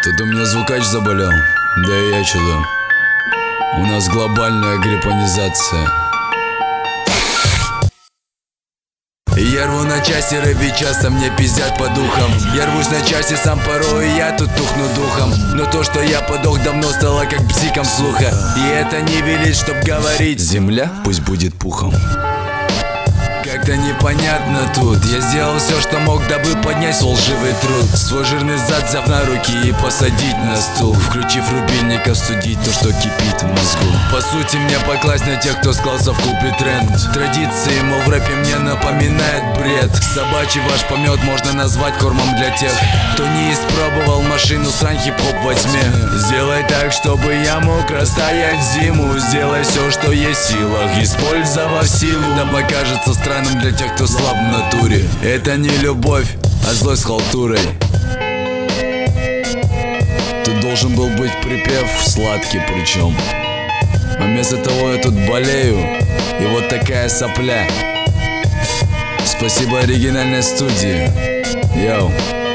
Тут у меня звукач заболел, да и я чудо. У нас глобальная гриппонизация. Я рву на части, рэпи часто мне пиздят по духам. Я рвусь на части сам порой, и я тут тухну духом. Но то, что я подох, давно стало как бзиком слуха. И это не велит, чтоб говорить: земля пусть будет пухом. Как-то непонятно тут. Я сделал все, что мог, дабы поднять свой лживый труд. Свой жирный зад взяв на руки и посадить на стул, включив рубильник, остудить то, что кипит в мозгу. По сути, мне покласть на тех, кто склался в клубе тренд. Традиции, мол, в рэпе мне напоминает бред. Собачий ваш помет можно назвать кормом для тех, кто не испробовал машину срань хип-хоп во тьме. Сделай так, чтобы я мог расстоять зиму. Сделай все, что есть в силах, использовав силу. Да покажется странным для тех, кто слаб в натуре. Это не любовь, а злость с халтурой. Тут должен был быть припев сладкий причем, а вместо того я тут болею, и вот такая сопля. Спасибо оригинальной студии. Йоу.